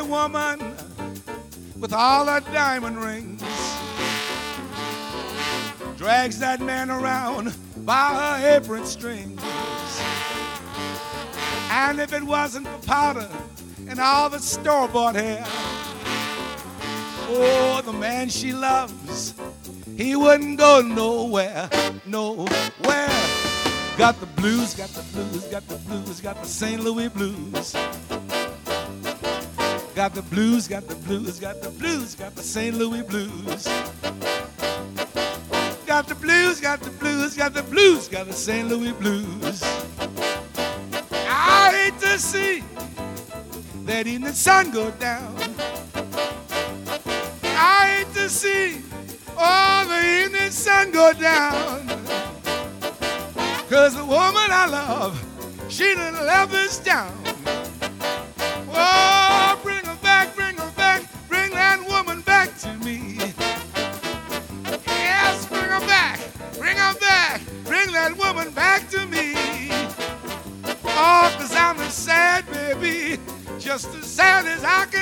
woman with all her diamond rings drags that man around by her apron strings. And if it wasn't for powder and all the store-bought hair, oh, the man she loves, he wouldn't go nowhere, nowhere. Got the blues, got the blues, got the blues, got the St. Louis blues. Got the blues, got the blues, got the blues, got the St. Louis blues. Got the blues, got the blues, got the blues, got the St. Louis blues. I hate to see that evening sun go down. I hate to see, oh, the evening sun go down. 'Cause the woman I love, she done left us down. Oh, bring her back, bring that woman back to me. Yes, bring her back, bring that woman back to me. Oh, 'cause I'm as sad, baby, just as sad as I can